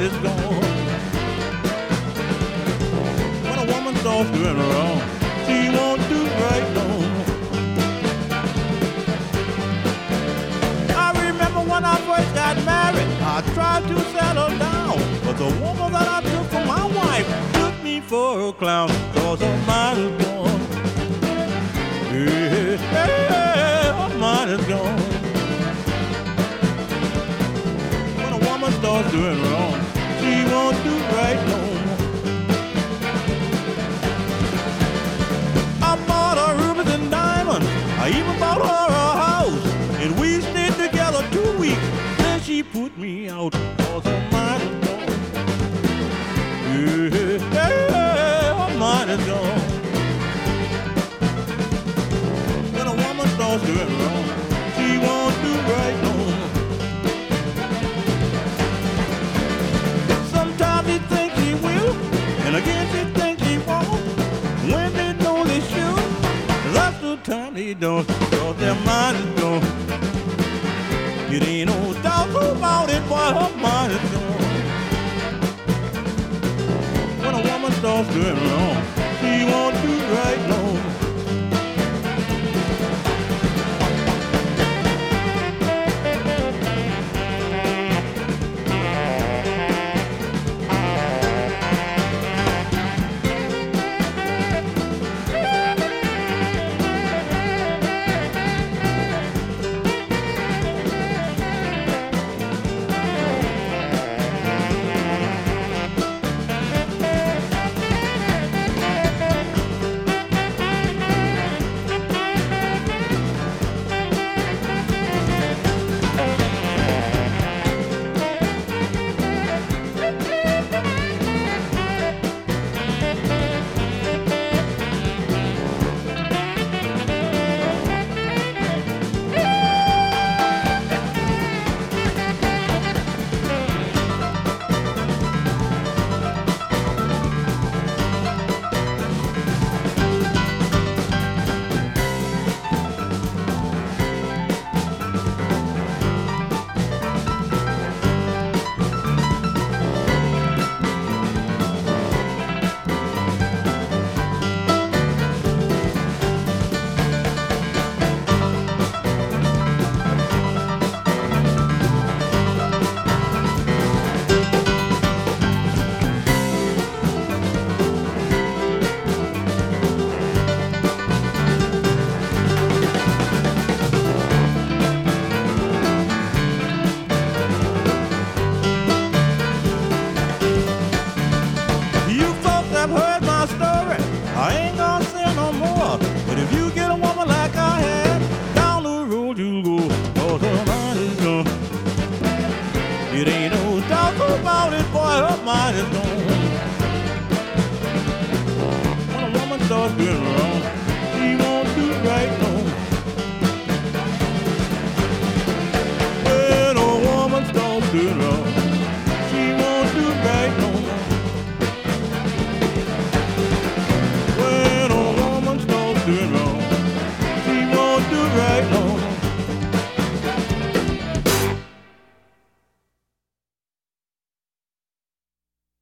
is gone. When a woman starts doing wrong, she won't do right no more. I remember when I first got married, I tried to settle down, but the woman that I took for my wife took me for a clown, 'cause her mind is gone. Yeah, her mind is gone. When a woman starts doing wrong, she won't do right no more. I bought her rubies and diamonds, I even bought her a house, and we stayed together 2 weeks, then she put me out, 'cause her mind is gone. Yeah, her mind is gone. When a woman starts doing wrong, she won't do right no more. Sometimes she thinks she will, and again she thinks she won't. When they know they should, that's the time they don't, 'cause their mind is gone. It ain't no doubt about it, boy, her mind is gone. When a woman starts doing wrong, she won't do right no more.